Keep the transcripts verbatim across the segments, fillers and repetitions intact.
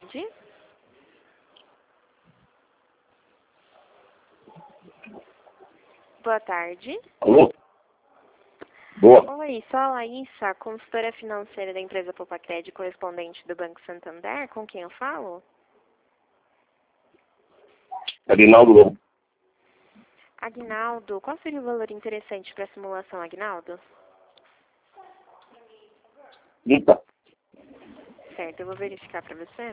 tarde. Boa tarde. Alô? Boa. Oi, sou a Laísa, consultora financeira da empresa Popacred, correspondente do Banco Santander. Com quem eu falo? Aguinaldo Lobo. Aguinaldo, qual seria o valor interessante para a simulação, Aguinaldo? Eita. Certo, eu vou verificar para você.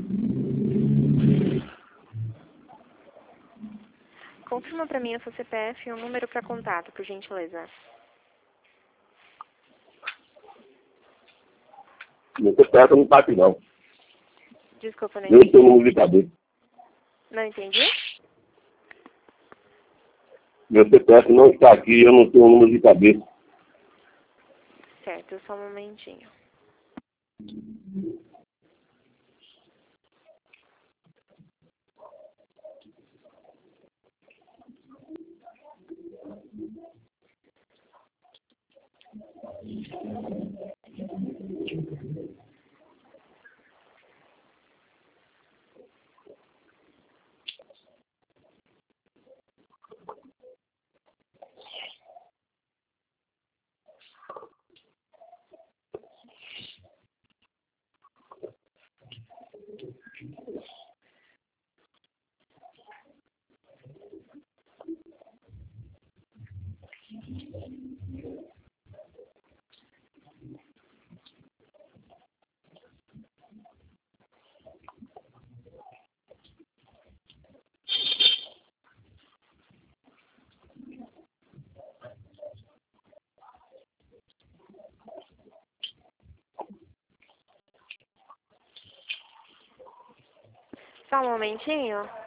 Confirma para mim o seu C P F e o número para contato, por gentileza. Meu C P F não tá aqui, não. Desculpa, não Eu entendi. tenho o número de cabeça. Não entendi? Meu C P F não está aqui, eu não tenho o número de cabeça. Certo, só um momentinho. Só um momentinho.